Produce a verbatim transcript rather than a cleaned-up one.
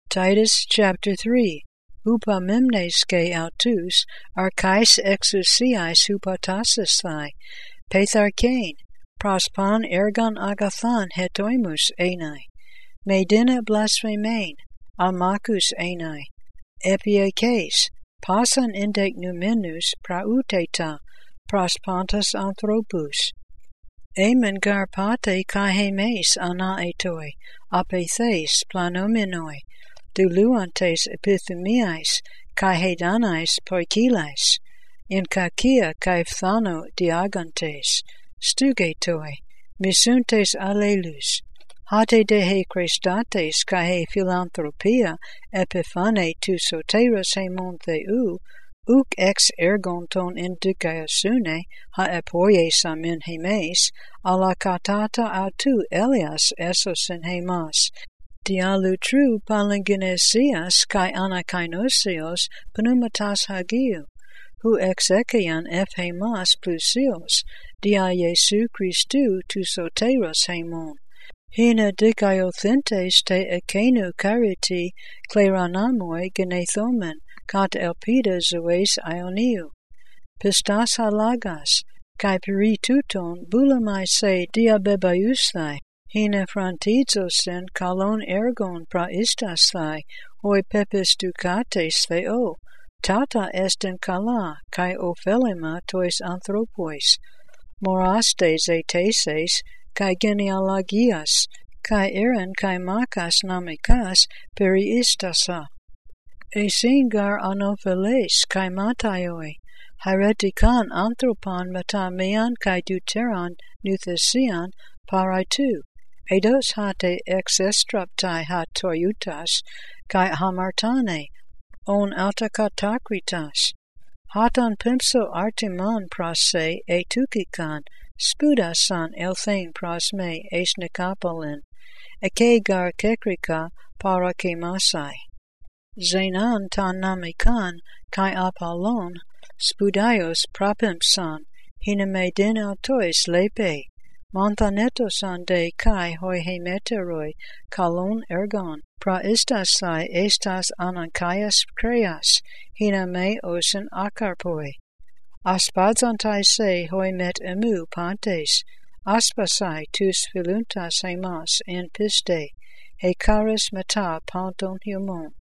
Titus chapter three. Upamemneske autus, archais exousiais hupotasis thai, petharkein, prospon ergon agathan hetoimus enai, medina blasphemein, almacus enai, epiekes, pasan indec numenus prauteta, prospontus anthropus. Amen garpate kahemes anaetoi, apethes planomenoi, duluantes epithumiais, kahedanais poikilais, in kakia kaifthano diagantes, stugetoi, misuntes allelus, hate dehe crestates kahe philanthropia epiphane tu soteros hemon theu, uk ex ergon ton indicaiosune ha epoie samin hemes, ala katata autu elias esos in hemas, dialutru palingenesias kai anakainosios pneumatas hagiu, hu ex ekayan ef hemas plusios, dia Jesu Christu tu soteros hemon. Hina dikaiothintes te ekenu kariti kleranamoi genethomen, kat elpida zoes ioniu. Pistas halagas, kai perituton bulamai se diabebaiusthai, hina frantidzosen kalon ergon praistas thai, hoi pepis ducates theo, tata esten kala, kai ophelema tois anthropois, morastes eteses, kai genealogias, kai eran kai makas namikas periistasa. Esingar anopheles kai mataioi, heretikan anthropon metamean kai deuteron nuthesian paraitu, eidos hate ex estraptai ha toiutas, kai hamartane, on autokatakritas, hatan pimpso artiman prase etukikan, spudasan elthain prosme es nikapolin, ekegar kekrika para kemasai. Zenan tan namikan, kai apollon, spudaios propimpsan, hiname din autois lepe, monthanetosan de kai hoi hemeteroi, kalon ergon, praistasai estas anankaias kreas, hiname osen akarpoi. Aspadzantai se hoi met emu pantes, aspasai tus filuntas hemas en piste, he caris meta panton humon.